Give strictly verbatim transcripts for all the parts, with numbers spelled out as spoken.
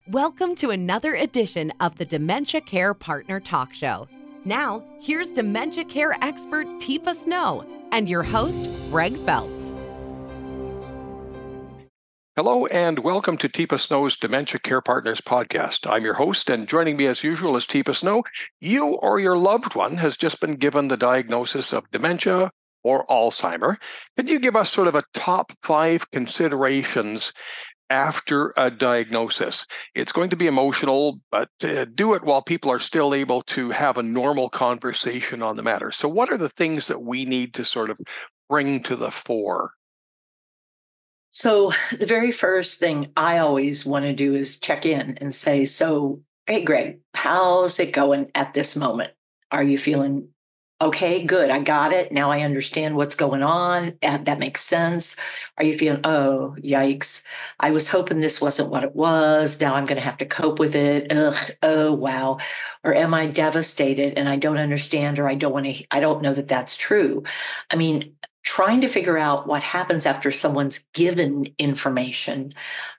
Welcome to another edition of the Dementia Care Partner Talk Show. Now, here's dementia care expert Teepa Snow and your host, Greg Phelps. Hello and welcome to Teepa Snow's Dementia Care Partners podcast. I'm your host, and joining me as usual is Teepa Snow. You or your loved one has just been given the diagnosis of dementia or Alzheimer. Can you give us sort of a top five considerations after a diagnosis? It's going to be emotional, but uh, do it while people are still able to have a normal conversation on the matter. So what are the things that we need to sort of bring to the fore? So the very first thing I always want to do is check in and say, so, hey, Greg, how's it going at this moment? Are you feeling okay? Good. I got it. Now I understand what's going on. That, that makes sense. Are you feeling, oh, yikes. I was hoping this wasn't what it was. Now I'm going to have to cope with it. Ugh. Oh, wow. Or am I devastated and I don't understand, or I don't want to, I don't know that that's true. I mean, trying to figure out what happens after someone's given information.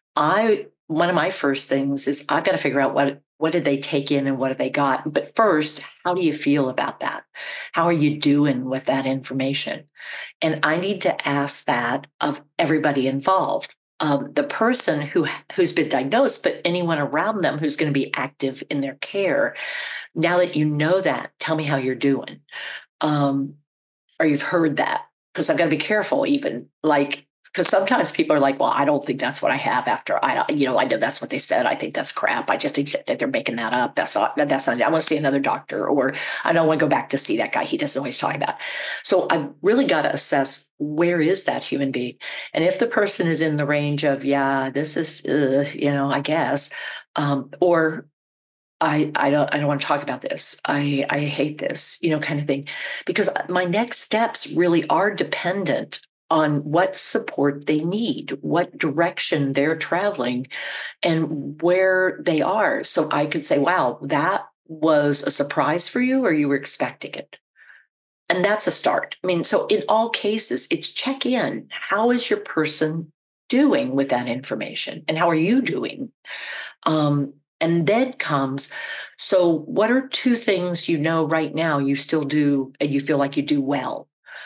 I, one of my first things is I've got to figure out what, what did they take in and what have they got? But first, how do you feel about that? How are you doing with that information? And I need to ask that of everybody involved. Um, the person who, who's been diagnosed, but anyone around them who's going to be active in their care. Now that you know that, tell me how you're doing. Um, or you've heard that. Because I've got to be careful even, like, because sometimes people are like, well, I don't think that's what I have after I, you know, I know that's what they said. I think that's crap. I just think that they're making that up. That's not, that's not, I want to see another doctor, or I don't want to go back to see that guy. He doesn't know what he's talking about. So I've really got to assess, where is that human being? And if the person is in the range of, yeah, this is, uh, you know, I guess, um, or I, I don't I don't want to talk about this. I, I hate this, you know, kind of thing, because my next steps really are dependent on what support they need, what direction they're traveling, and where they are. So I could say, wow, that was a surprise for you, or you were expecting it. And that's a start. I mean, so in all cases, it's check in. How is your person doing with that information? And how are you doing? Um, And then comes, so what are two things you know right now you still do and you feel like you do well,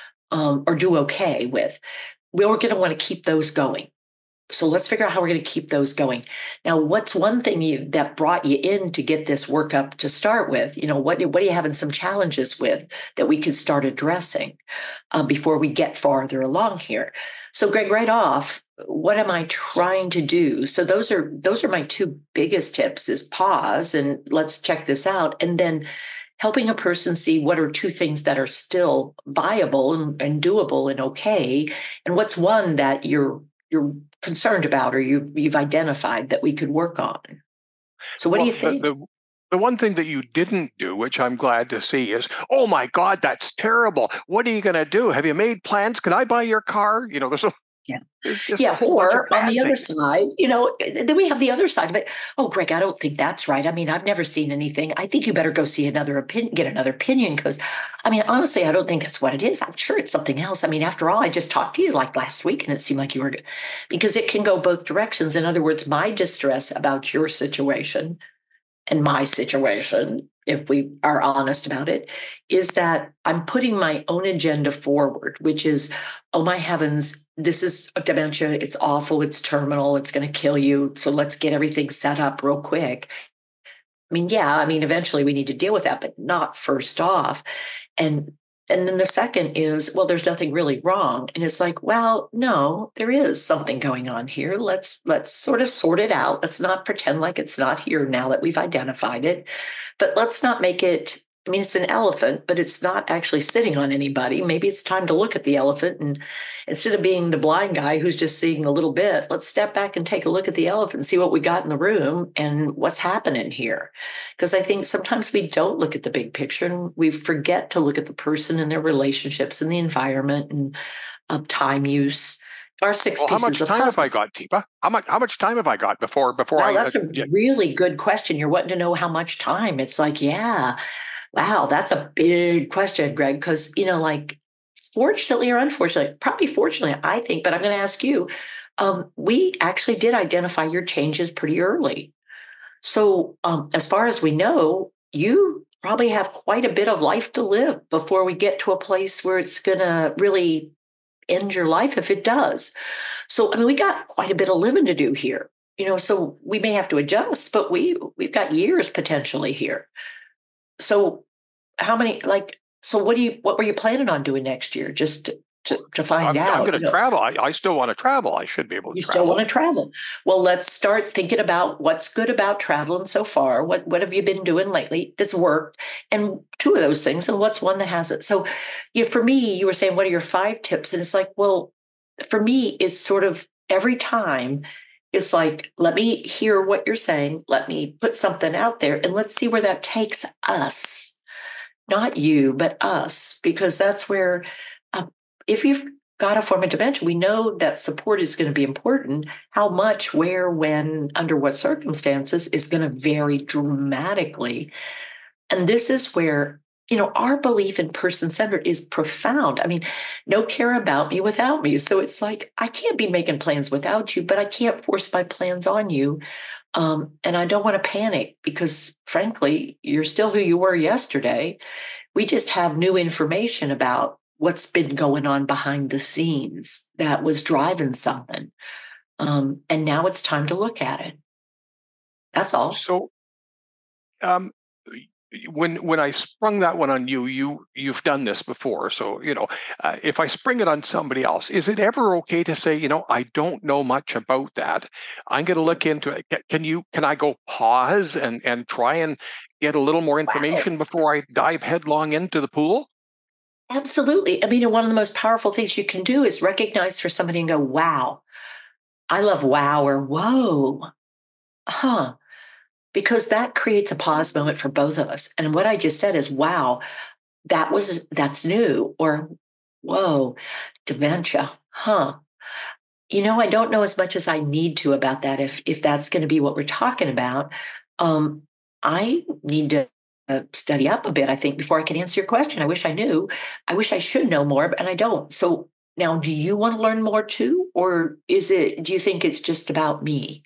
um, or do okay with? We're going to want to keep those going. So let's figure out how we're going to keep those going. Now, what's one thing you that brought you in to get this workup to start with? You know, what, what are you having some challenges with that we could start addressing uh, before we get farther along here? So, Greg, right off, what am I trying to do? So those are those are my two biggest tips: is pause and let's check this out, and then helping a person see what are two things that are still viable and, and doable and okay, and what's one that you're you're concerned about or you've you've identified that we could work on. So what well, do you think? The, the, the one thing that you didn't do, which I'm glad to see, is, oh my God, that's terrible. What are you going to do? Have you made plans? Can I buy your car? You know, there's a Yeah. There's just Yeah. a whole bunch of Or on bad the other things. side, you know, then we have the other side of it. Oh, Greg, I don't think that's right. I mean, I've never seen anything. I think you better go see another opinion, get another opinion. Because, I mean, honestly, I don't think that's what it is. I'm sure it's something else. I mean, after all, I just talked to you like last week and it seemed like you were, because it can go both directions. In other words, my distress about your situation and my situation, if we are honest about it, is that I'm putting my own agenda forward, which is, oh my heavens, this is dementia. It's awful. It's terminal. It's going to kill you. So let's get everything set up real quick. I mean, yeah, I mean, eventually we need to deal with that, but not first off. And and then the second is, well, there's nothing really wrong. And it's like, well, no, there is something going on here. Let's let's sort of sort it out. Let's not pretend like it's not here now that we've identified it. But let's not make it, I mean, it's an elephant, but it's not actually sitting on anybody. Maybe it's time to look at the elephant, and instead of being the blind guy who's just seeing a little bit, let's step back and take a look at the elephant and see what we got in the room and what's happening here. Because I think sometimes we don't look at the big picture and we forget to look at the person and their relationships and the environment and uh, time use. Our six Well, how pieces much of time have puzzle. I got, Teepa? How much how much time have I got before before Wow, I? that's Uh, a yeah, really good question. You're wanting to know how much time. It's like, yeah, wow, that's a big question, Greg, because, you know, like, fortunately or unfortunately, probably fortunately, I think, but I'm going to ask you, um, we actually did identify your changes pretty early. So, um, as far as we know, you probably have quite a bit of life to live before we get to a place where it's going to really end your life if it does. So, I mean, we got quite a bit of living to do here. You know, so we may have to adjust, but we we've got years potentially here. So, how many like? So, what do you what were you planning on doing next year? Just to to, to find I'm, I'm out. going to You know, travel. I, I still want to travel. I should be able to you still travel. want to travel. Well, let's start thinking about what's good about traveling so far. What what have you been doing lately that's worked? And two of those things, and what's one that hasn't? So, you know, for me, you were saying, what are your five tips? And it's like, well, for me, it's sort of every time. It's like, let me hear what you're saying. Let me put something out there, and let's see where that takes us. Not you, but us, because that's where, uh, if you've got a form of dementia, we know that support is going to be important. How much, where, when, under what circumstances is going to vary dramatically. And this is where, you know, our belief in person-centered is profound. I mean, no care about me without me. So it's like, I can't be making plans without you, but I can't force my plans on you. Um, and I don't want to panic because, frankly, you're still who you were yesterday. We just have new information about what's been going on behind the scenes that was driving something. Um, and now it's time to look at it. That's all. So, um, when when I sprung that one on you, you you've done this before. So you know, uh, if I spring it on somebody else, is it ever okay to say, you know, I don't know much about that. I'm going to look into it. Can you? Can I go pause and and try and get a little more information Wow. before I dive headlong into the pool? Absolutely. I mean, one of the most powerful things you can do is recognize for somebody and go, wow. I love wow or whoa. Huh. Because that creates a pause moment for both of us. And what I just said is, wow, that was, that's new. Or, whoa, dementia. Huh. You know, I don't know as much as I need to about that. If, if that's going to be what we're talking about, um, I need to uh, study up a bit, I think, before I can answer your question. I wish I knew. I wish I should know more, but and I don't. So now, do you want to learn more too? Or is it, do you think it's just about me?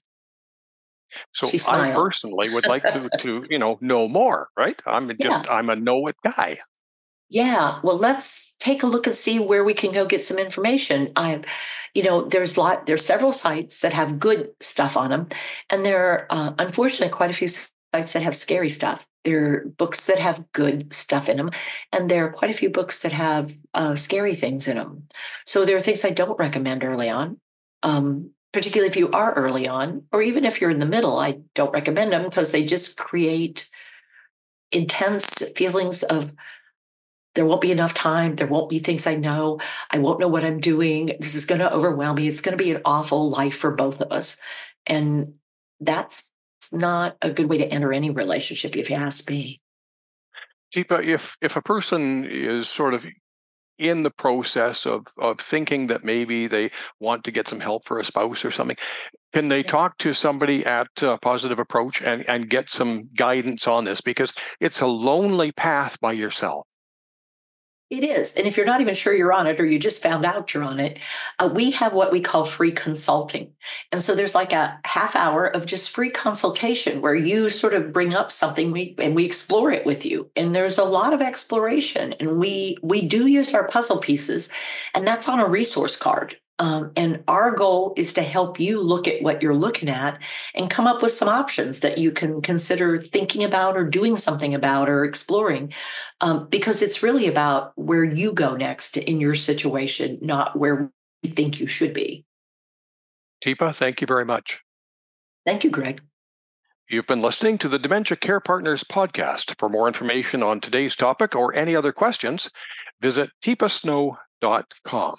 So She I smiles. personally would like to to you know know more. Right? I'm Yeah. just I'm a know it guy. Yeah. Well, let's take a look and see where we can go get some information. I, you know, there's lot, there's several sites that have good stuff on them, and there are uh, unfortunately quite a few sites that have scary stuff. There are books that have good stuff in them, and there are quite a few books that have uh, scary things in them. So there are things I don't recommend early on. Um, particularly if you are early on, or even if you're in the middle, I don't recommend them because they just create intense feelings of there won't be enough time. There won't be things I know. I won't know what I'm doing. This is going to overwhelm me. It's going to be an awful life for both of us. And that's not a good way to enter any relationship, if you ask me. Deepa, if if a person is sort of in the process of of thinking that maybe they want to get some help for a spouse or something, can they talk to somebody at uh, Positive Approach and and get some guidance on this? Because it's a lonely path by yourself. It is. And if you're not even sure you're on it or you just found out you're on it, uh, we have what we call free consulting. And so there's like a half hour of just free consultation where you sort of bring up something we and we explore it with you. And there's a lot of exploration. And we we do use our puzzle pieces, and that's on a resource card. Um, and our goal is to help you look at what you're looking at and come up with some options that you can consider thinking about or doing something about or exploring, um, because it's really about where you go next in your situation, not where we think you should be. Deepa, thank you very much. Thank you, Greg. You've been listening to the Dementia Care Partners podcast. For more information on today's topic or any other questions, visit teepa snow dot com.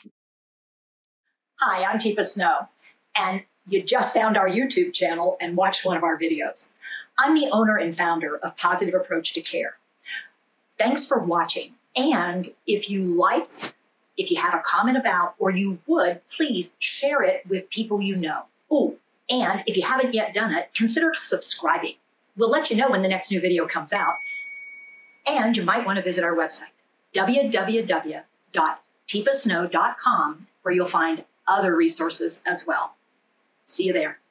Hi, I'm Teepa Snow, and you just found our YouTube channel and watched one of our videos. I'm the owner and founder of Positive Approach to Care. Thanks for watching, and if you liked, if you have a comment about, or you would, please share it with people you know. Oh, and if you haven't yet done it, consider subscribing. We'll let you know when the next new video comes out, and you might want to visit our website, w w w dot teepa snow dot com, where you'll find other resources as well. See you there.